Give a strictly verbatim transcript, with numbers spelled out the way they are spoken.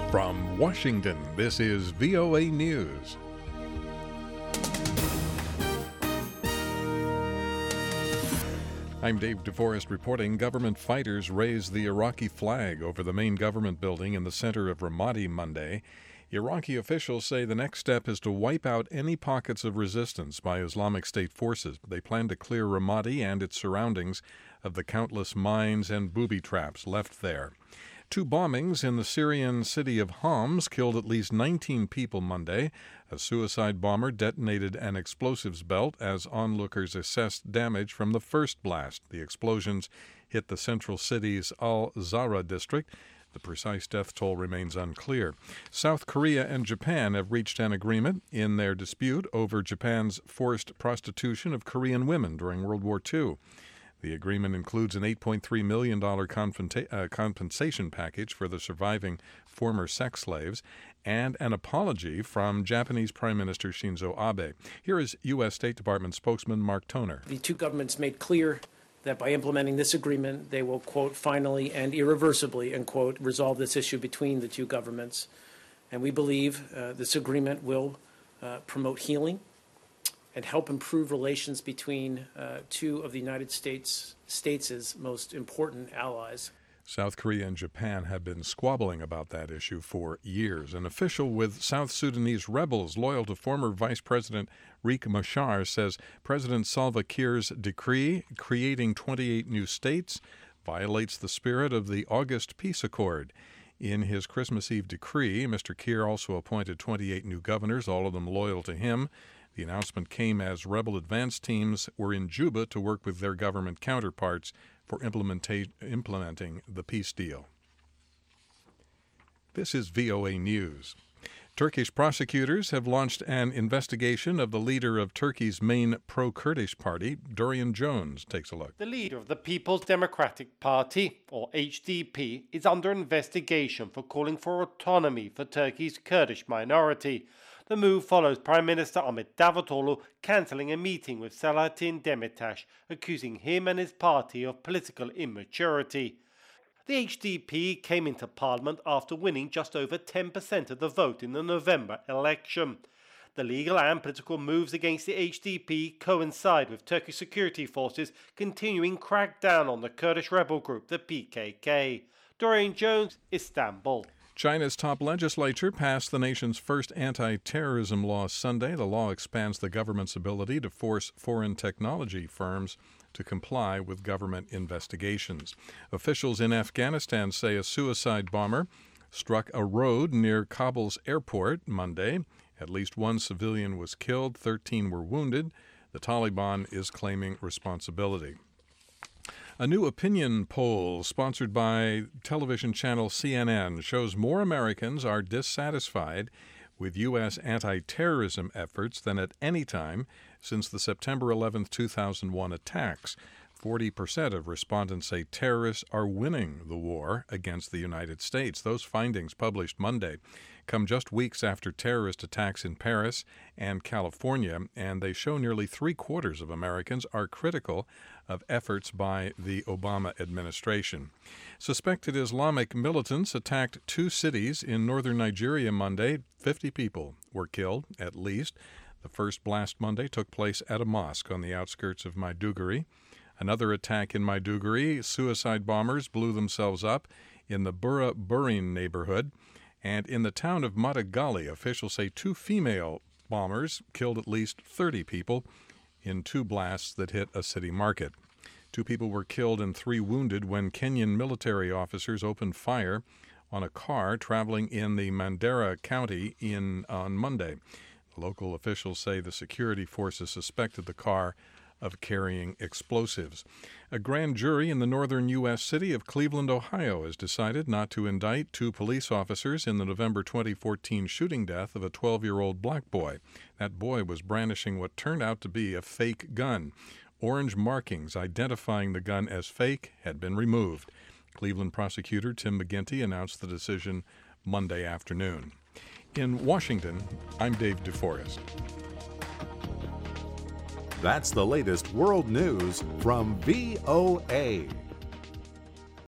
From Washington, this is V O A News. I'm Dave DeForest reporting government fighters raised the Iraqi flag over the main government building in the center of Ramadi Monday. Iraqi officials say the next step is to wipe out any pockets of resistance by Islamic State forces. They plan to clear Ramadi and its surroundings of the countless mines and booby traps left there. Two bombings in the Syrian city of Homs killed at least nineteen people Monday. A suicide bomber detonated an explosives belt as onlookers assessed damage from the first blast. The explosions hit the central city's Al-Zahra district. The precise death toll remains unclear. South Korea and Japan have reached an agreement in their dispute over Japan's forced prostitution of Korean women during World War Two. The agreement includes an eight point three million dollars compensa- uh, compensation package for the surviving former sex slaves and an apology from Japanese Prime Minister Shinzo Abe. Here is U S. State Department spokesman Mark Toner. The two governments made clear that by implementing this agreement, they will, quote, finally and irreversibly, end quote, resolve this issue between the two governments. And we believe uh, this agreement will uh, promote healing and help improve relations between uh, two of the United States states' most important allies. South Korea and Japan have been squabbling about that issue for years. An official with South Sudanese rebels loyal to former Vice President Riek Machar says President Salva Kiir's decree creating twenty-eight new states violates the spirit of the August Peace Accord. In his Christmas Eve decree, Mister Kiir also appointed twenty-eight new governors, all of them loyal to him. The announcement came as rebel advance teams were in Juba to work with their government counterparts for implementa- implementing the peace deal. This is V O A News. Turkish prosecutors have launched an investigation of the leader of Turkey's main pro-Kurdish party. Dorian Jones takes a look. The leader of the People's Democratic Party, or H D P, is under investigation for calling for autonomy for Turkey's Kurdish minority. The move follows Prime Minister Ahmet Davutoglu cancelling a meeting with Selahattin Demirtas, accusing him and his party of political immaturity. The H D P came into Parliament after winning just over ten percent of the vote in the November election. The legal and political moves against the H D P coincide with Turkish security forces continuing crackdown on the Kurdish rebel group, the P K K. Dorian Jones, Istanbul. China's top legislature passed the nation's first anti-terrorism law Sunday. The law expands the government's ability to force foreign technology firms to comply with government investigations. Officials in Afghanistan say a suicide bomber struck a road near Kabul's airport Monday. At least one civilian was killed, thirteen were wounded. The Taliban is claiming responsibility. A new opinion poll sponsored by television channel C N N shows more Americans are dissatisfied with U S anti-terrorism efforts than at any time since the September eleventh, two thousand one attacks. forty percent of respondents say terrorists are winning the war against the United States. Those findings, published Monday, come just weeks after terrorist attacks in Paris and California, and they show nearly three-quarters of Americans are critical of efforts by the Obama administration. Suspected Islamic militants attacked two cities in northern Nigeria Monday. fifty people were killed, at least. The first blast Monday took place at a mosque on the outskirts of Maiduguri. Another attack in Maiduguri, suicide bombers blew themselves up in the Bura Burin neighborhood. And in the town of Madagali, officials say two female bombers killed at least thirty people in two blasts that hit a city market. Two people were killed and three wounded when Kenyan military officers opened fire on a car traveling in the Mandera County in on Monday. Local officials say the security forces suspected the car of carrying explosives. A grand jury in the northern U S city of Cleveland, Ohio, has decided not to indict two police officers in the November twenty fourteen shooting death of a twelve-year-old black boy. That boy was brandishing what turned out to be a fake gun. Orange markings identifying the gun as fake had been removed. Cleveland prosecutor Tim McGinty announced the decision Monday afternoon. In Washington, I'm Dave DeForest. That's the latest world news from V O A.